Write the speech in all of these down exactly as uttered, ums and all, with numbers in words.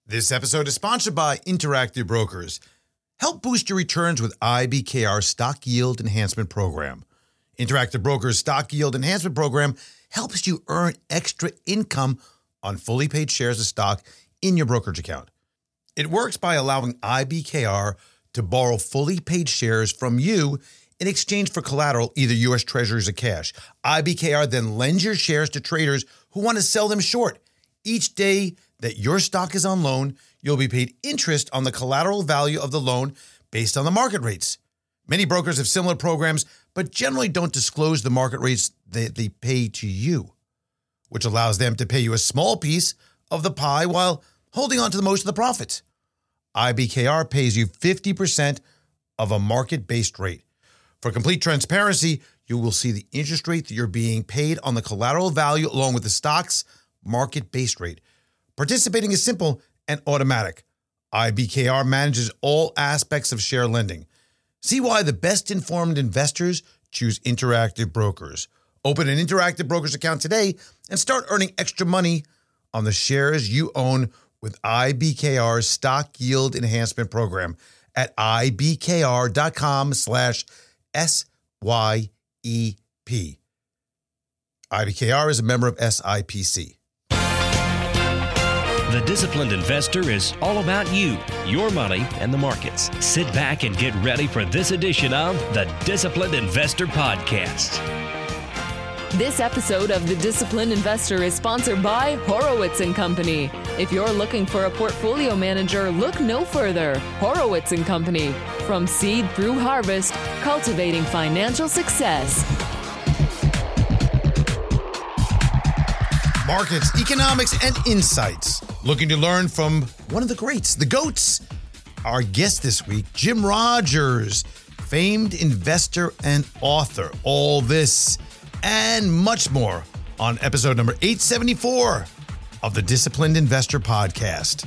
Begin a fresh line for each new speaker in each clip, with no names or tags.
This episode is sponsored by Interactive Brokers. Help boost your returns with I B K R Stock Yield Enhancement Program. Interactive Brokers Stock Yield Enhancement Program helps you earn extra income on fully paid shares of stock in your brokerage account. It works by allowing I B K R to borrow fully paid shares from you in exchange for collateral, either U S Treasuries or cash. I B K R then lends your shares to traders who want to sell them short. Each day that your stock is on loan, you'll be paid interest on the collateral value of the loan based on the market rates. Many brokers have similar programs, but generally don't disclose the market rates that they pay to you, which allows them to pay you a small piece of the pie while holding on to the most of the profits. I B K R pays you fifty percent of a market-based rate. For complete transparency, you will see the interest rate that you're being paid on the collateral value along with the stock's market-based rate. Participating is simple and automatic. I B K R manages all aspects of share lending. See why the best-informed investors choose Interactive Brokers. Open an Interactive Brokers account today and start earning extra money on the shares you own with I B K R's Stock Yield Enhancement Program at ibkr.com slash S-Y-E-P. I B K R is a member of S I P C.
The Disciplined Investor is all about you, your money, and the markets. Sit back and get ready for this edition of the Disciplined Investor Podcast.
This episode of The Disciplined Investor is sponsored by Horowitz and Company. If you're looking for a portfolio manager, look no further. Horowitz and Company. From seed through harvest, cultivating financial success.
Markets, economics, and insights. Looking to learn from one of the greats, the GOATs. Our guest this week, Jim Rogers, famed investor and author. All this and much more on episode number eight seventy-four of the Disciplined Investor Podcast.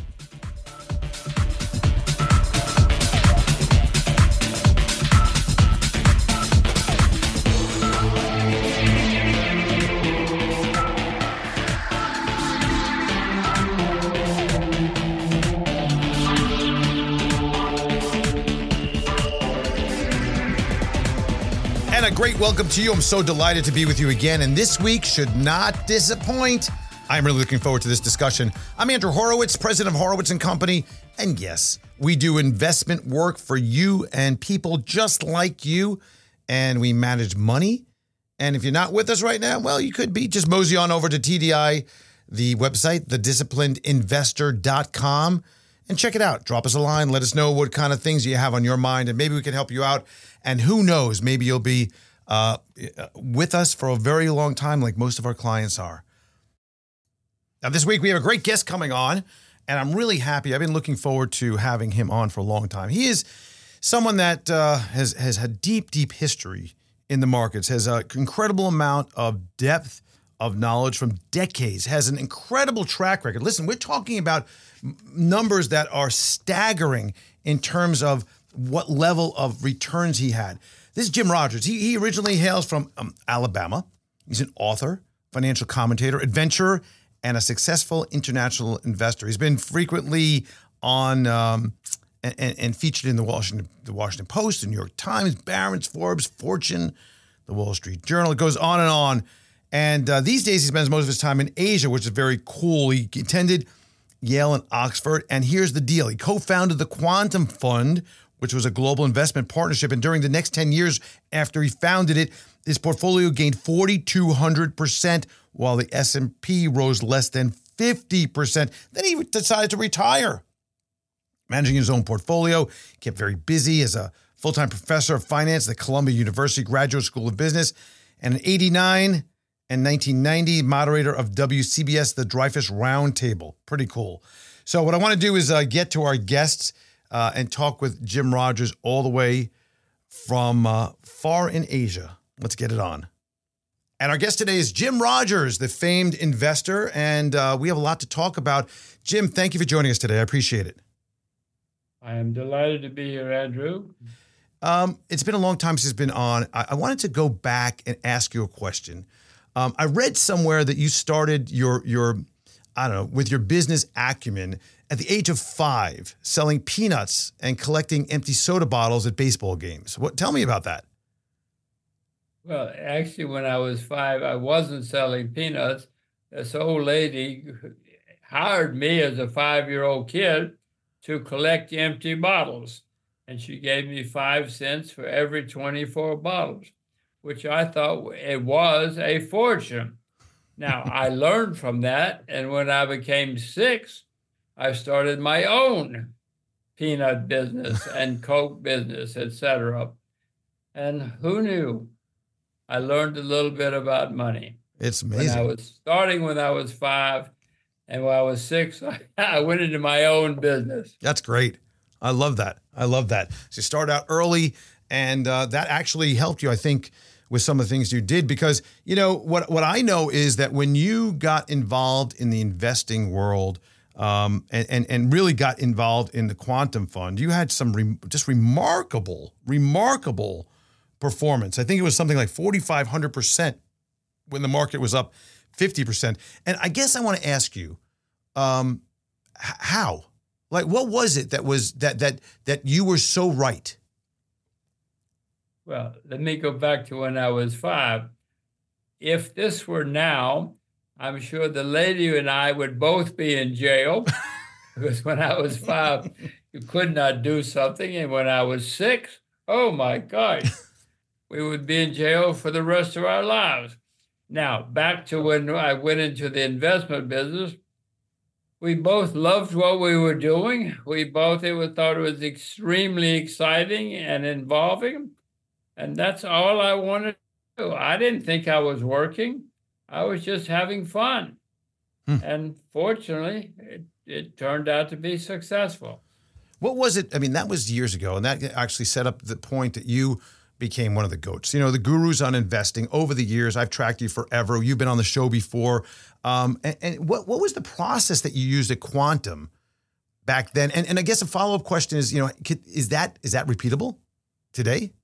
A great welcome to you. I'm so delighted to be with you again, and this week should not disappoint. I'm really looking forward to this discussion. I'm Andrew Horowitz, president of Horowitz and Company, and yes, we do investment work for you and people just like you, and we manage money. And if you're not with us right now, well, you could be. Just mosey on over to T D I, the website, the disciplined investor dot com, and check it out. Drop us a line. Let us know what kind of things you have on your mind, and maybe we can help you out. And who knows, maybe you'll be uh, with us for a very long time, like most of our clients are. Now, this week we have a great guest coming on, and I'm really happy. I've been looking forward to having him on for a long time. He is someone that uh, has has had deep, deep history in the markets, has an incredible amount of depth of knowledge from decades, has an incredible track record. Listen, we're talking about numbers that are staggering in terms of what level of returns he had. This is Jim Rogers. He, he originally hails from um, Alabama. He's an author, financial commentator, adventurer, and a successful international investor. He's been frequently on um, and, and featured in the Washington, the Washington Post, the New York Times, Barron's, Forbes, Fortune, the Wall Street Journal. It goes on and on. And uh, these days he spends most of his time in Asia, which is very cool. He attended Yale and Oxford. And here's the deal. He co-founded the Quantum Fund, which was a global investment partnership. And during the next ten years after he founded it, his portfolio gained four thousand two hundred percent, while the S and P rose less than fifty percent. Then he decided to retire. Managing his own portfolio, kept very busy as a full-time professor of finance at the Columbia University Graduate School of Business. And in eighty-nine and nineteen ninety, moderator of W C B S, the Dreyfus Roundtable. Pretty cool. So what I want to do is uh, get to our guests Uh, and talk with Jim Rogers all the way from uh, far in Asia. Let's get it on. And our guest today is Jim Rogers, the famed investor, and uh, we have a lot to talk about. Jim, thank you for joining us today. I appreciate it.
I am delighted to be here, Andrew.
Um, it's been a long time since you've been on. I, I wanted to go back and ask you a question. Um, I read somewhere that you started your your I don't know, with your business acumen at the age of five, selling peanuts and collecting empty soda bottles at baseball games. What? Tell me about that.
Well, actually, when I was five, I wasn't selling peanuts. This old lady hired me as a five-year-old kid to collect empty bottles. And she gave me five cents for every twenty-four bottles, which I thought it was a fortune. Now, I learned from that. And when I became six, I started my own peanut business and Coke business, et cetera. And who knew? I learned a little bit about money.
It's amazing.
When I was starting when I was five, and when I was six, I, I went into my own business.
That's great. I love that. I love that. So you start out early, and uh, that actually helped you, I think, with some of the things you did. Because, you know, what, what I know is that when you got involved in the investing world um, and, and, and really got involved in the quantum fund, you had some re- just remarkable, remarkable performance. I think it was something like forty-five hundred percent when the market was up fifty percent. And I guess I want to ask you, um, h- how? Like, what was it that was that that that you were so right?
Well, let me go back to when I was five. If this were now, I'm sure the lady and I would both be in jail because when I was five, you could not do something. And when I was six, oh my gosh, we would be in jail for the rest of our lives. Now, back to when I went into the investment business, we both loved what we were doing. We both it was, thought it was extremely exciting and involving. And that's all I wanted to do. I didn't think I was working. I was just having fun. Hmm. And fortunately, it, it turned out to be successful.
What was it? I mean, that was years ago. And that actually set up the point that you became one of the GOATs. You know, the gurus on investing. Over the years, I've tracked you forever. You've been on the show before. Um, and and what, what was the process that you used at Quantum back then? And, and I guess a follow-up question is, you know, is that is that repeatable today?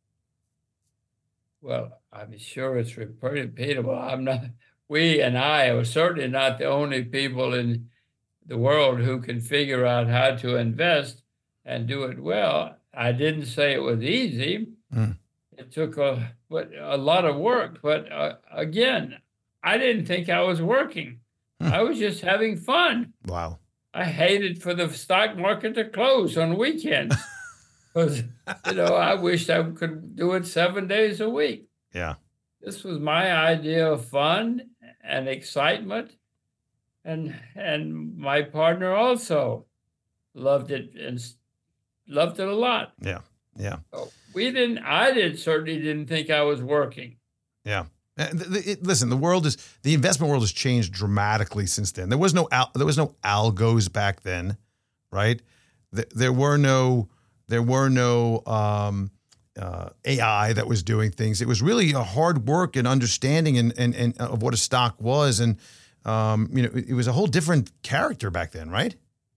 Well, I'm sure it's repeatable. I'm not, we and I are certainly not the only people in the world who can figure out how to invest and do it well. I didn't say it was easy. Mm. It took a, but a lot of work. But uh, again, I didn't think I was working. Mm. I was just having fun.
Wow.
I hated for the stock market to close on weekends. Because, you know, I wished I could do it seven days a week.
Yeah.
This was my idea of fun and excitement. And and my partner also loved it and loved it a lot.
Yeah. Yeah.
So we didn't, I didn't, certainly didn't think I was working.
Yeah. And th- it, listen, the world is, the investment world has changed dramatically since then. There was no, al- there was no algos back then, right? Th- there were no, There were no um, uh, A I that was doing things. It was really a hard work and understanding and, and, and of what a stock was. And, um, you know, it, it was a whole different character back then, right?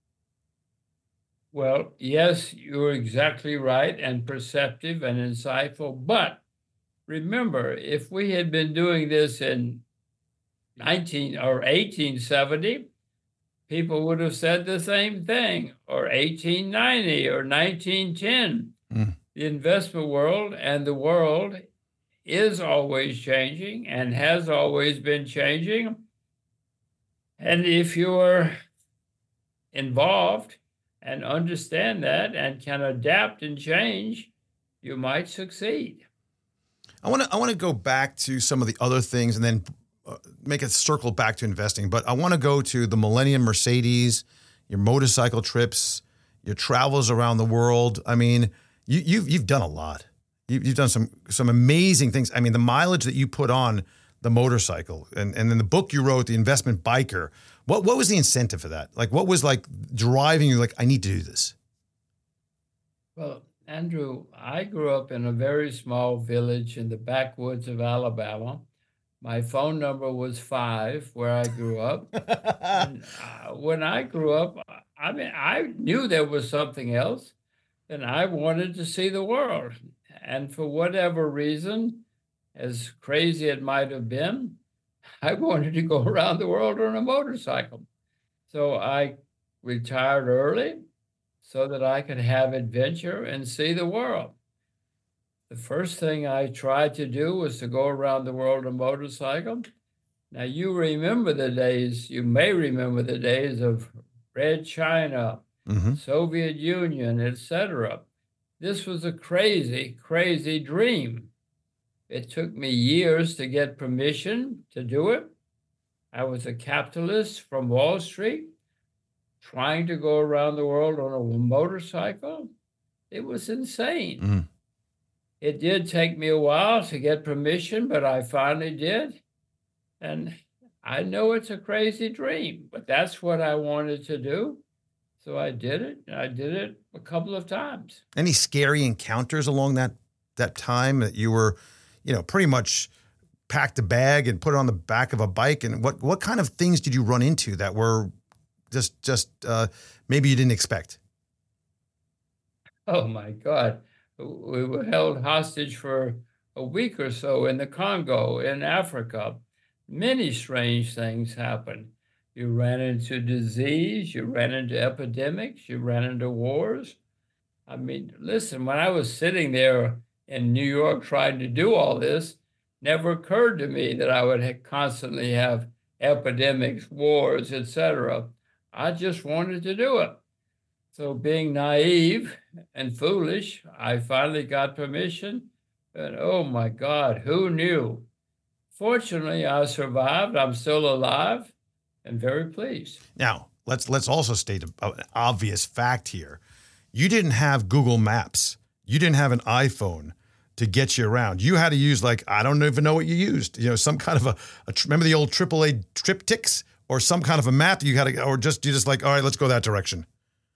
Well, yes, you're exactly right and perceptive and insightful. But remember, if we had been doing this in nineteen or eighteen seventy, people would have said the same thing, or eighteen ninety or nineteen ten. Mm. The investment world and the world is always changing and has always been changing. And if you're involved and understand that and can adapt and change, you might succeed.
I want to I want to go back to some of the other things and then Uh, make a circle back to investing, but I want to go to the Millennium Mercedes, your motorcycle trips, your travels around the world. I mean, you, you've you've done a lot. You, you've done some some amazing things. I mean, the mileage that you put on the motorcycle, and and then the book you wrote, The Investment Biker. What what was the incentive for that? Like, what was like driving you? Like, I need to do this.
Well, Andrew, I grew up in a very small village in the backwoods of Alabama. My phone number was five where I grew up. And, uh, when I grew up, I mean, I knew there was something else, and I wanted to see the world. And for whatever reason, as crazy it might have been, I wanted to go around the world on a motorcycle. So I retired early so that I could have adventure and see the world. The first thing I tried to do was to go around the world on a motorcycle. Now, you remember the days, you may remember the days of Red China,
Mm-hmm.
Soviet Union, et cetera. This was a crazy, crazy dream. It took me years to get permission to do it. I was a capitalist from Wall Street trying to go around the world on a motorcycle. It was insane.
Mm-hmm.
It did take me a while to get permission, but I finally did. And I know it's a crazy dream, but that's what I wanted to do. So I did it. I did it a couple of times.
Any scary encounters along that that time that you were, you know, pretty much packed a bag and put it on the back of a bike? And what what kind of things did you run into that were just just uh, maybe you didn't expect?
Oh my God. We were held hostage for a week or so in the Congo, in Africa. Many strange things happened. You ran into disease, you ran into epidemics, you ran into wars. I mean, listen, when I was sitting there in New York trying to do all this, never occurred to me that I would ha- constantly have epidemics, wars, et cetera. I just wanted to do it. So being naive and foolish, I finally got permission. And oh my God, who knew? Fortunately, I survived. I'm still alive and very pleased.
Now, let's let's also state a- an obvious fact here. You didn't have Google Maps. You didn't have an iPhone to get you around. You had to use, like, I don't even know what you used. You know, some kind of a, a remember the old triple A triptychs, or some kind of a map that you had to, or just you just like, all right, let's go that direction.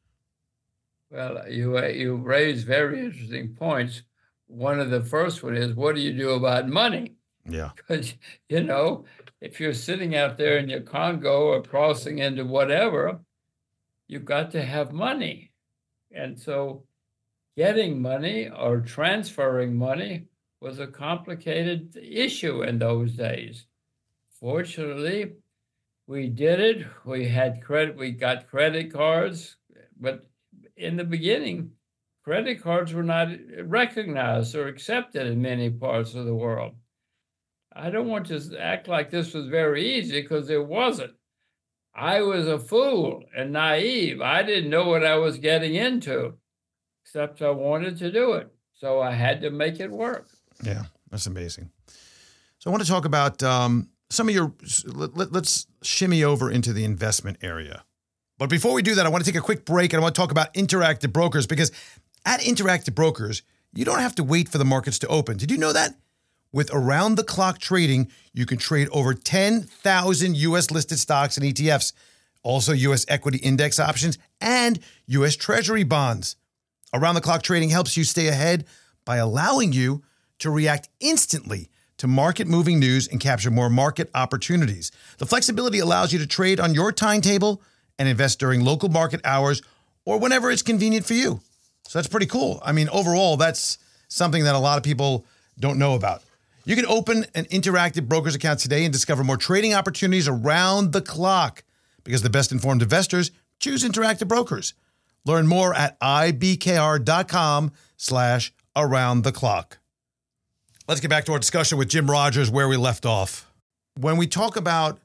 Well, you you raise very interesting points. One of the first one is, what do you do about money?
Yeah.
Because, you know, if you're sitting out there in your Congo or crossing into whatever, you've got to have money. And so getting money or transferring money was a complicated issue in those days. Fortunately, we did it. We had credit, we got credit cards, but in the beginning, credit cards were not recognized or accepted in many parts of the world. I don't want to act like this was very easy, because it wasn't. I was a fool and naive. I didn't know what I was getting into, except I wanted to do it. So I had to make it work.
Yeah, that's amazing. So I want to talk about um, some of your, let, let, let's shimmy over into the investment area. But before we do that, I want to take a quick break, and I want to talk about Interactive Brokers, because at Interactive Brokers, you don't have to wait for the markets to open. Did you know that? With around-the-clock trading, you can trade over ten thousand U S listed stocks and E T Fs, also U S equity index options, and U S Treasury bonds. Around-the-clock trading helps you stay ahead by allowing you to react instantly to market-moving news and capture more market opportunities. The flexibility allows you to trade on your timetable and invest during local market hours or whenever it's convenient for you. So that's pretty cool. I mean, overall, that's something that a lot of people don't know about. You can open an Interactive Brokers account today and discover more trading opportunities around the clock, because the best informed investors choose Interactive Brokers. Learn more at ibkr.com slash around the clock. Let's get back to our discussion with Jim Rogers, where we left off. When we talk about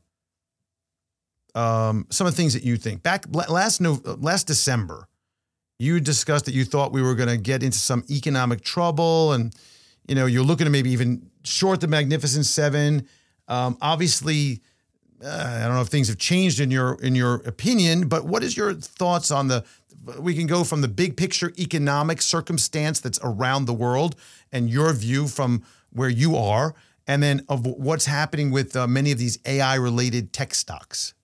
um, some of the things that you think, back last no, last December, you discussed that you thought we were going to get into some economic trouble, and you know, you're looking to maybe even short the Magnificent Seven. Um, obviously, uh, I don't know if things have changed in your in your opinion, but what is your thoughts on the? We can go from the big picture economic circumstance that's around the world, and your view from where you are, and then of what's happening with uh, many of these A I related tech stocks.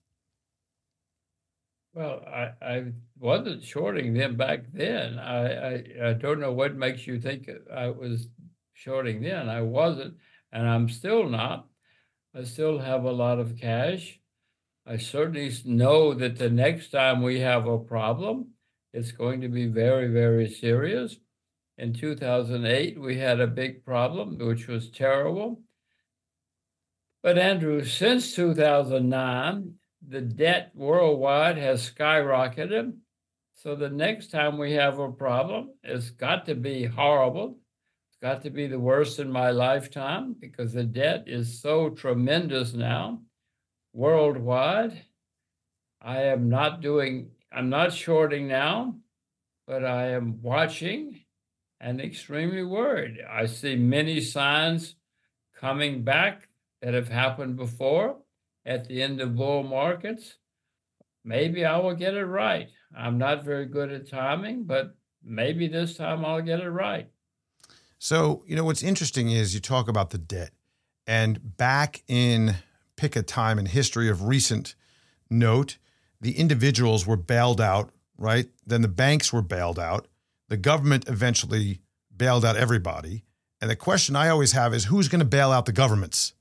Well, I, I wasn't shorting them back then. I, I I don't know what makes you think I was shorting then. I wasn't, and I'm still not. I still have a lot of cash. I certainly know that the next time we have a problem, it's going to be very, very serious. In two thousand eight, we had a big problem, which was terrible. But Andrew, since two thousand nine, the debt worldwide has skyrocketed. So the next time we have a problem, it's got to be horrible. It's got to be the worst in my lifetime because the debt is so tremendous now worldwide. I am not doing, I'm not shorting now, but I am watching and extremely worried. I see many signs coming back that have happened before at the end of bull markets. Maybe I will get it right. I'm not very good at timing, but maybe this time I'll get it right.
So, you know, what's interesting is you talk about the debt, and back in pick a time in history of recent note, the individuals were bailed out, right? Then the banks were bailed out. The government eventually bailed out everybody. And the question I always have is, who's going to bail out the governments?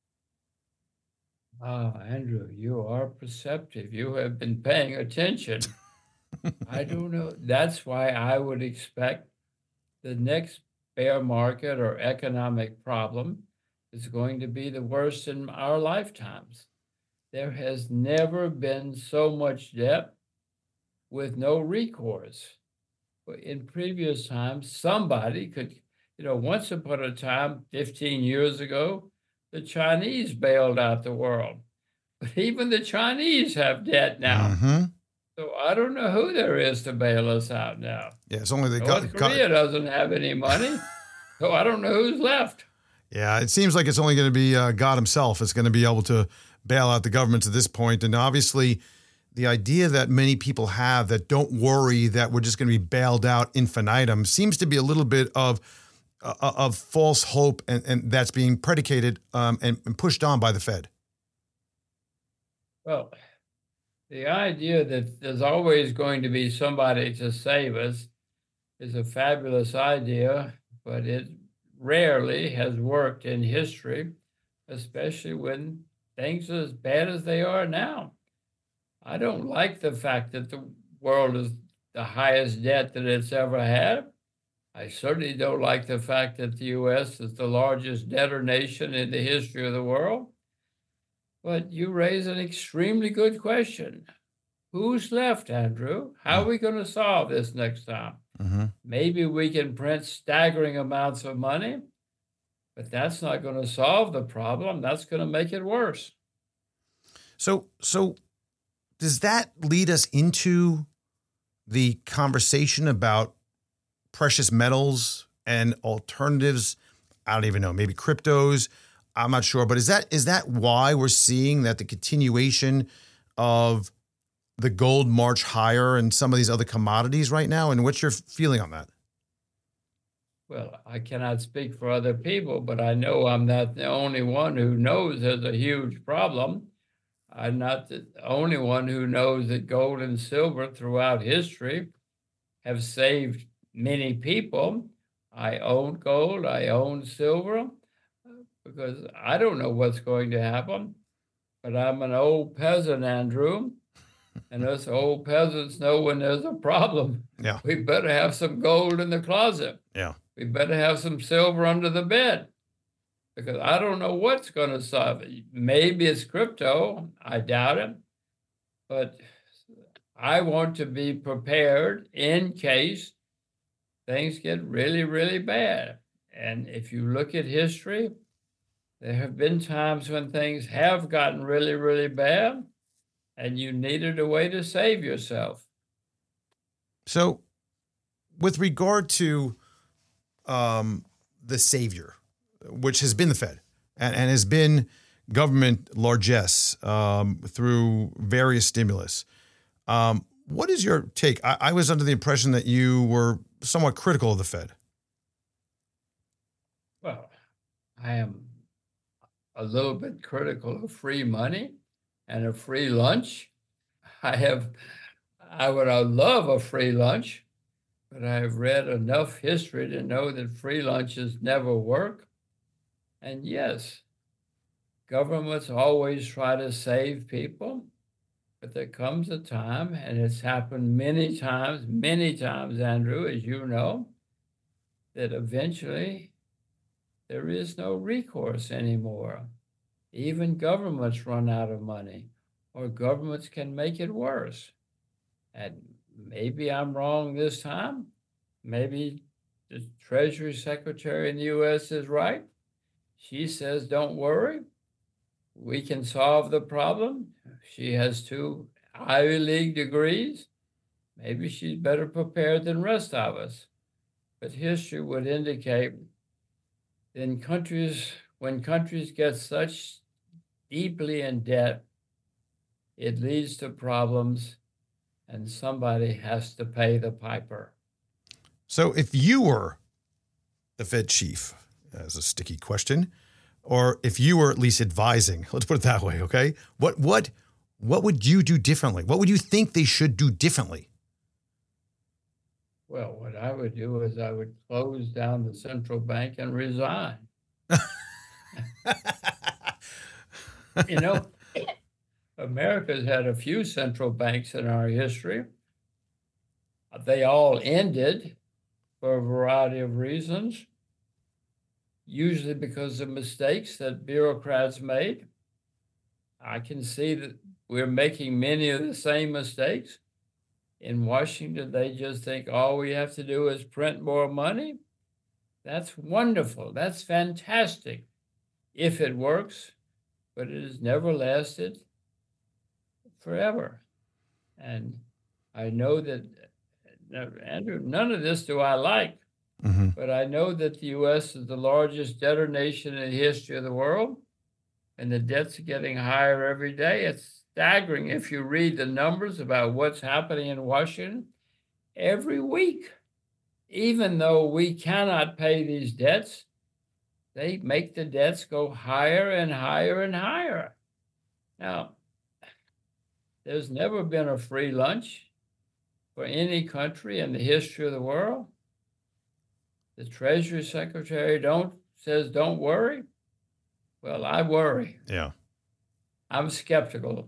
Ah, Andrew, you are perceptive. You have been paying attention. I don't know. That's why I would expect the next bear market or economic problem is going to be the worst in our lifetimes. There has never been so much debt with no recourse. In previous times, somebody could, you know, once upon a time, fifteen years ago, the Chinese bailed out the world. But even the Chinese have debt now.
Mm-hmm.
So I don't know who there is to bail us out now.
Yeah, it's only the
North
go-
Korea
go-
doesn't have any money. So I don't know who's left.
Yeah, it seems like it's only going to be uh, God himself is going to be able to bail out the governments at this point. And obviously, the idea that many people have that don't worry that we're just going to be bailed out infinitum seems to be a little bit of uh, of false hope, and, and that's being predicated um, and, and pushed on by the Fed.
Well, the idea that there's always going to be somebody to save us is a fabulous idea, but it rarely has worked in history, especially when things are as bad as they are now. I don't like the fact that the world is the highest debt that it's ever had. I certainly don't like the fact that the U S is the largest debtor nation in the history of the world. But you raise an extremely good question. Who's left, Andrew? How are we going to solve this next time?
Mm-hmm.
Maybe we can print staggering amounts of money, but that's not going to solve the problem. That's going to make it worse.
So, so does that lead us into the conversation about precious metals and alternatives? I don't even know, maybe cryptos. I'm not sure, but is that is that why we're seeing that the continuation of the gold march higher and some of these other commodities right now? And what's your feeling on that?
Well, I cannot speak for other people, but I know I'm not the only one who knows there's a huge problem. I'm not the only one who knows that gold and silver throughout history have saved many people. I own gold, I own silver, because I don't know what's going to happen, but I'm an old peasant, Andrew, and us old peasants know when there's a problem,
Yeah.
we better have some gold in the closet.
Yeah.
We better have some silver under the bed, because I don't know what's going to solve it. Maybe it's crypto. I doubt it. But I want to be prepared in case things get really, really bad. And if you look at history, there have been times when things have gotten really, really bad, and you needed a way to save yourself.
So with regard to um, the savior, which has been the Fed and, and has been government largesse um, through various stimulus, um, what is your take? I, I was under the impression that you were somewhat critical of the Fed.
Well, I am a little bit critical of free money and a free lunch. I have, I would I love a free lunch, but I have read enough history to know that free lunches never work. And yes, governments always try to save people, but there comes a time, and it's happened many times, many times, Andrew, as you know, that eventually there is no recourse anymore. Even governments run out of money. or governments can make it worse. And maybe I'm wrong this time. Maybe the Treasury Secretary in the U S is right. She says, don't worry, we can solve the problem. She has two Ivy League degrees. Maybe she's better prepared than the rest of us. But history would indicate in countries, when countries get such deeply in debt, it leads to problems, and somebody has to pay the piper.
So if you were the Fed chief, as a sticky question, or if you were at least advising, let's put it that way, okay? What what what would you do differently? What would you think they should do differently?
Well, what I would do is I would close down the central bank and resign. You know, America's had a few central banks in our history. They all ended for a variety of reasons, usually because of mistakes that bureaucrats made. I can see that we're making many of the same mistakes. In Washington, they just think all we have to do is print more money. That's wonderful. That's fantastic if it works, but it has never lasted forever. And I know that, Andrew, none of this do I like, mm-hmm. but I know that the U S is the largest debtor nation in the history of the world, and the debts are getting higher every day. It's staggering if you read the numbers about what's happening in Washington every week. Even though we cannot pay these debts, they make the debts go higher and higher and higher. Now, there's never been a free lunch for any country in the history of the world. The Treasury Secretary don't says, don't worry. Well, I worry.
Yeah.
I'm skeptical.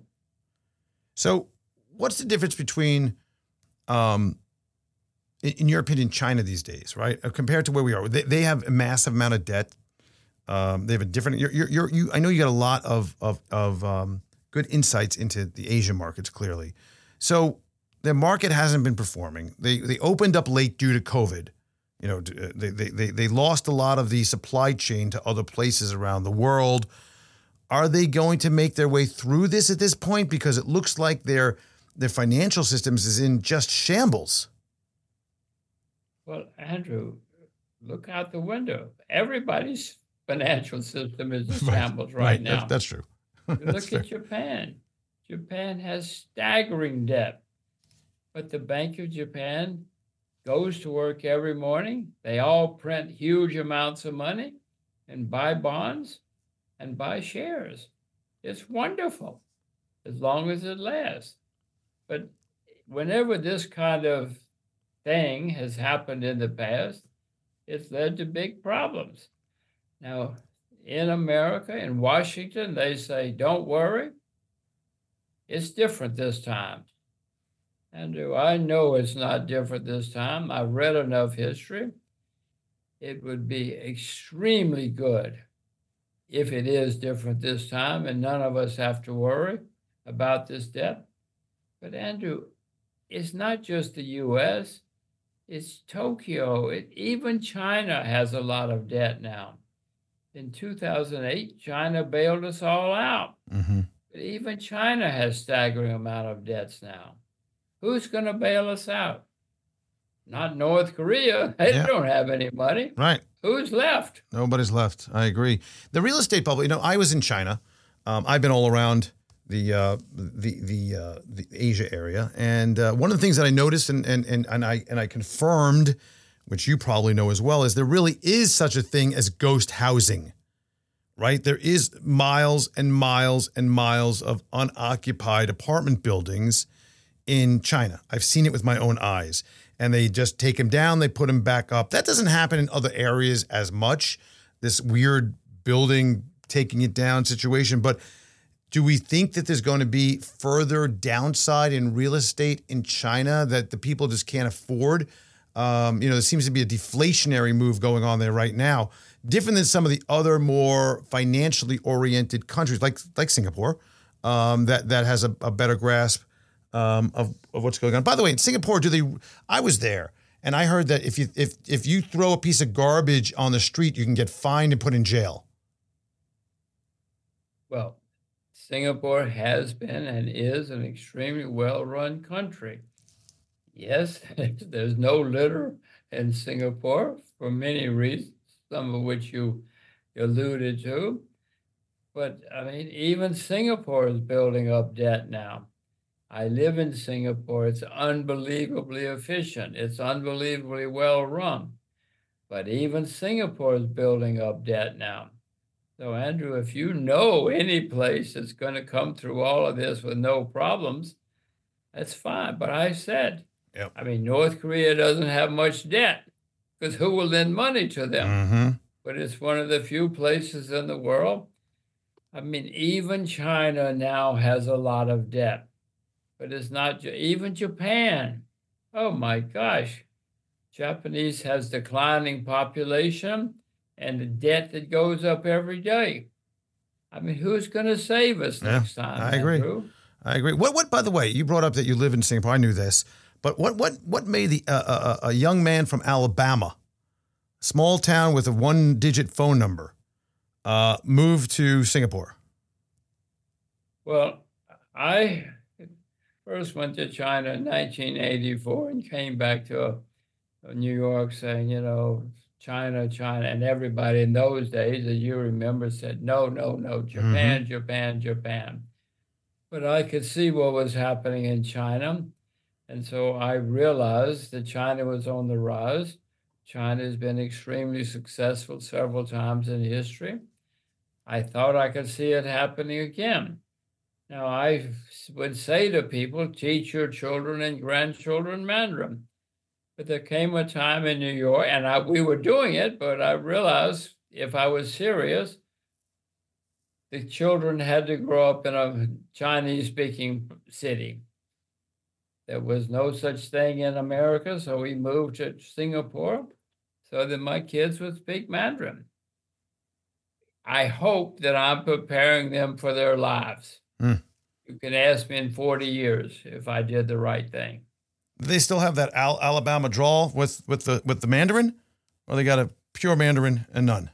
So what's the difference between, um, in, in your opinion, China these days, right? Uh, compared to where we are? They, they have a massive amount of debt. Um, they have a different, you're, you're, you're, you, I know you got a lot of, of, of um, good insights into the Asian markets, clearly. So their market hasn't been performing. They, they opened up late due to COVID. You know, they, they, they, they lost a lot of the supply chain to other places around the world. Are they going to make their way through this at this point? Because it looks like their their financial systems is in just shambles.
Well, Andrew, look out the window. Everybody's financial system is in shambles right, right now.
That's, that's true.
Look that's at fair. Japan. Japan has staggering debt. But the Bank of Japan goes to work every morning. They all print huge amounts of money and buy bonds and buy shares. It's wonderful, as long as it lasts. But whenever this kind of thing has happened in the past, it's led to big problems. Now, in America, in Washington, they say, don't worry. It's different this time. Andrew, I know it's not different this time. I've read enough history. It would be extremely good if it is different this time and none of us have to worry about this debt. But Andrew, it's not just the U S, it's Tokyo. It, even China has a lot of debt now. In two thousand eight, China bailed us all out. Mm-hmm. But even China has staggering amount of debts now. Who's going to bail us out? Not North Korea. They yeah. don't have any money.
Right.
Who's left?
Nobody's left. I agree. The real estate bubble, you know, I was in China. Um, I've been all around the uh, the the, uh, the Asia area. And uh, one of the things that I noticed and, and, and, and, I, and I confirmed, which you probably know as well, is there really is such a thing as ghost housing, right? There is miles and miles and miles of unoccupied apartment buildings in China. I've seen it with my own eyes. And they just take them down, they put them back up. That doesn't happen in other areas as much, this weird building taking it down situation. But do we think that there's going to be further downside in real estate in China that the people just can't afford? Um, you know, there seems to be a deflationary move going on there right now, different than some of the other more financially oriented countries like like Singapore. um, that that has a, a better grasp um, of of what's going on. By the way, in Singapore, do they? I was there, and I heard that if you if if you throw a piece of garbage on the street, you can get fined and put in jail.
Well, Singapore has been and is an extremely well-run country. Yes, there's no litter in Singapore for many reasons, some of which you alluded to. But I mean, even Singapore is building up debt now. I live in Singapore. It's unbelievably efficient. It's unbelievably well run. But even Singapore is building up debt now. So, Andrew, if you know any place that's going to come through all of this with no problems, that's fine. But I said, yep. I mean, North Korea doesn't have much debt because who will lend money to them?
Mm-hmm.
But it's one of the few places in the world. I mean, even China now has a lot of debt, but it's not, even Japan. Oh my gosh. Japanese has declining population and the debt that goes up every day. I mean, who's going to save us
yeah,
next time?
I agree.
Andrew?
I agree. What, what, by the way, you brought up that you live in Singapore. I knew this, but what, what, what made the, uh, a, a young man from Alabama, small town with a one digit phone number, uh, move to Singapore?
Well, I first went to China in nineteen eighty-four and came back to New York saying, you know, China, China, and everybody in those days, as you remember, said, no, no, no, Japan, mm-hmm. Japan, Japan. But I could see what was happening in China. And so I realized that China was on the rise. China has been extremely successful several times in history. I thought I could see it happening again. Now, I would say to people, teach your children and grandchildren Mandarin. But there came a time in New York, and I, we were doing it, but I realized if I was serious, the children had to grow up in a Chinese-speaking city. There was no such thing in America, so we moved to Singapore so that my kids would speak Mandarin. I hope that I'm preparing them for their lives. Mm. You can ask me in forty years if I did the right thing.
Do they still have that Al- Alabama drawl with, with the with the Mandarin, or they got a pure Mandarin and none?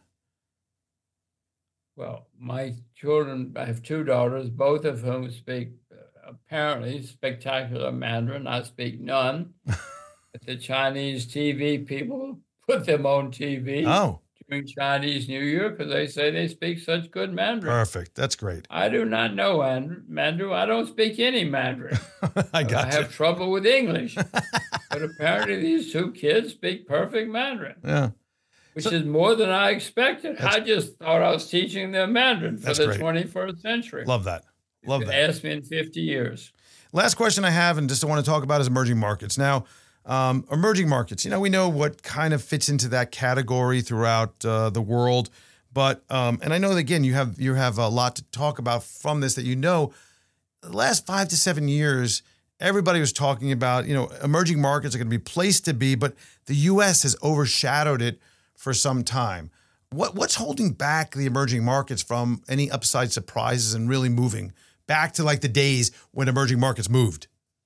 Well, my children, I have two daughters, both of whom speak uh, apparently spectacular Mandarin. I speak none. But the Chinese T V people put them on T V.
Oh.
During Chinese New Year because they say they speak such good Mandarin.
Perfect. That's great.
I do not know Mandarin. I don't speak any Mandarin.
I got
I
you.
have trouble with English. But apparently these two kids speak perfect Mandarin.
Yeah.
Which
so,
is more than I expected. I just thought I was teaching them Mandarin for the
great.
twenty-first century.
Love that. Love that.
Ask me in fifty years.
Last question I have, and just want to talk about is emerging markets. Now, Um, emerging markets, you know, we know what kind of fits into that category throughout uh, the world, but um, and I know that, again, you have you have a lot to talk about from this that you know. The last five to seven years, everybody was talking about, you know, emerging markets are going to be a place to be, but the U S has overshadowed it for some time. What what's holding back the emerging markets from any upside surprises and really moving back to like the days when emerging markets moved?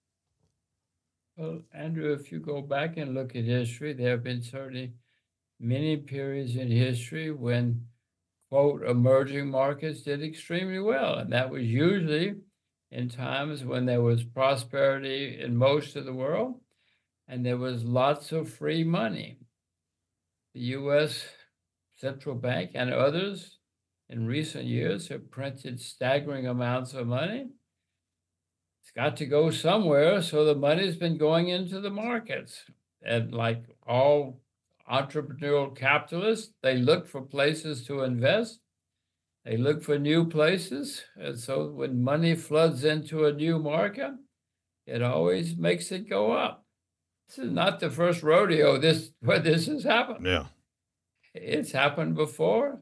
Well, Andrew, if you go back and look at history, there have been certainly many periods in history when, quote, emerging markets did extremely well. And that was usually in times when there was prosperity in most of the world and there was lots of free money. The U S Central Bank and others in recent years have printed staggering amounts of money. It's got to go somewhere, so the money's been going into the markets. And like all entrepreneurial capitalists, they look for places to invest. They look for new places. And so when money floods into a new market, it always makes it go up. This is not the first rodeo this where this has happened.
Yeah.
It's happened before,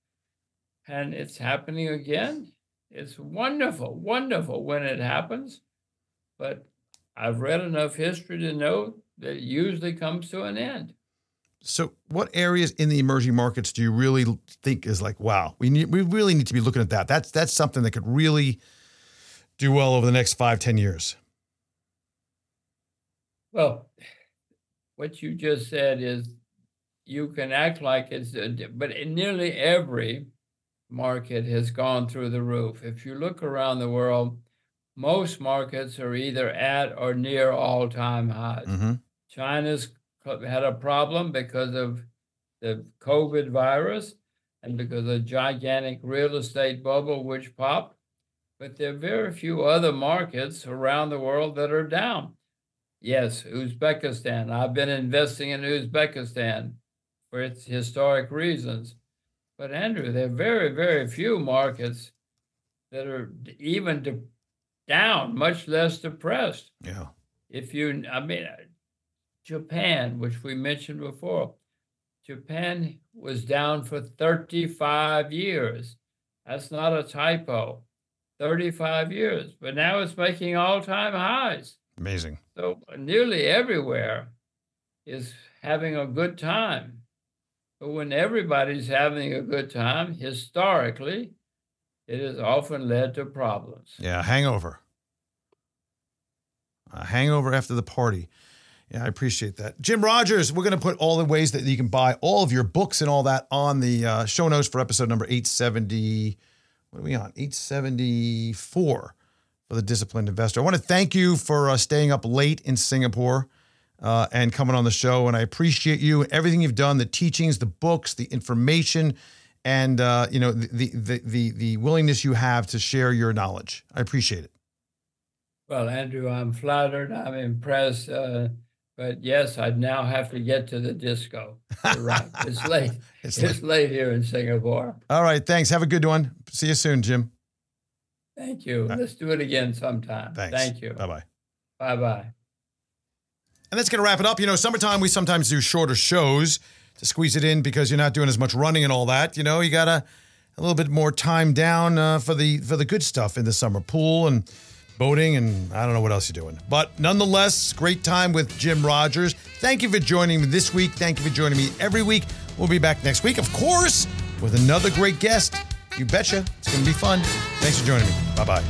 and it's happening again. It's wonderful, wonderful when it happens, but I've read enough history to know that it usually comes to an end.
So what areas in the emerging markets do you really think is like, wow, we need, we really need to be looking at that? That's that's something that could really do well over the next five, ten years?
Well, what you just said is you can act like it's, a, but in nearly every market has gone through the roof. If you look around the world, most markets are either at or near all-time highs.
Mm-hmm.
China's had a problem because of the COVID virus and because of the gigantic real estate bubble which popped. But there are very few other markets around the world that are down. Yes, Uzbekistan. I've been investing in Uzbekistan for its historic reasons. But Andrew, there are very, very few markets that are even de- down, much less depressed.
Yeah.
If you, I mean, Japan, which we mentioned before, Japan was down for thirty-five years. That's not a typo. thirty-five years, but now it's making all-time highs.
Amazing.
So nearly everywhere is having a good time. But when everybody's having a good time, historically, it has often led to problems.
Yeah, hangover. A hangover after the party. Yeah, I appreciate that. Jim Rogers, we're going to put all the ways that you can buy all of your books and all that on the uh, show notes for episode number eight seventy. What are we on? eight seventy-four for the Disciplined Investor. I want to thank you for uh, staying up late in Singapore uh, and coming on the show. And I appreciate you and everything you've done, the teachings, the books, the information, and uh, you know the, the the the willingness you have to share your knowledge. I appreciate it.
Well, Andrew, I'm flattered. I'm impressed. Uh, but yes, I now have to get to the disco. You're right. It's late. it's, it's late. late here in Singapore.
All right. Thanks. Have a good one. See you soon, Jim.
Thank you. Right. Let's do it again sometime.
Thanks.
Thank you.
Bye-bye.
Bye-bye.
And that's going to wrap it up. You know, summertime, we sometimes do shorter shows to squeeze it in because you're not doing as much running and all that. You know, you got a, a little bit more time down uh, for the for the good stuff in the summer. Pool and boating and I don't know what else you're doing. But nonetheless, great time with Jim Rogers. Thank you for joining me this week. Thank you for joining me every week. We'll be back next week, of course, with another great guest. You betcha. It's going to be fun. Thanks for joining me. Bye-bye.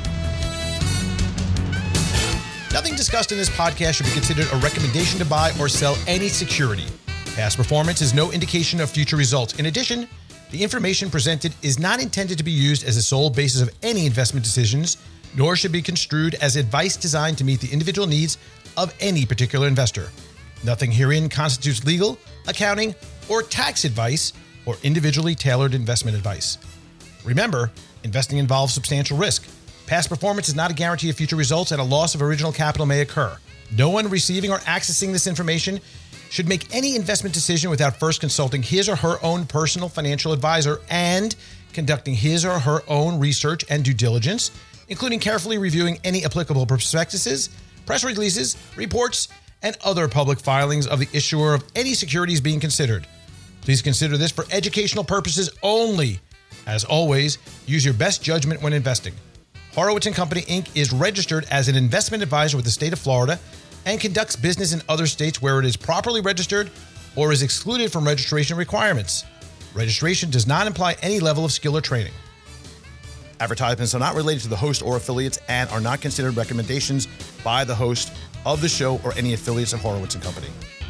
Nothing discussed in this podcast should be considered a recommendation to buy or sell any security. Past performance is no indication of future results. In addition, the information presented is not intended to be used as a sole basis of any investment decisions, nor should be construed as advice designed to meet the individual needs of any particular investor. Nothing herein constitutes legal, accounting, or tax advice or individually tailored investment advice. Remember, investing involves substantial risk. Past performance is not a guarantee of future results, and a loss of original capital may occur. No one receiving or accessing this information should make any investment decision without first consulting his or her own personal financial advisor and conducting his or her own research and due diligence, including carefully reviewing any applicable prospectuses, press releases, reports, and other public filings of the issuer of any securities being considered. Please consider this for educational purposes only. As always, use your best judgment when investing. Horowitz and Company, Incorporated is registered as an investment advisor with the state of Florida and conducts business in other states where it is properly registered or is excluded from registration requirements. Registration does not imply any level of skill or training. Advertisements are not related to the host or affiliates and are not considered recommendations by the host of the show or any affiliates of Horowitz and Company.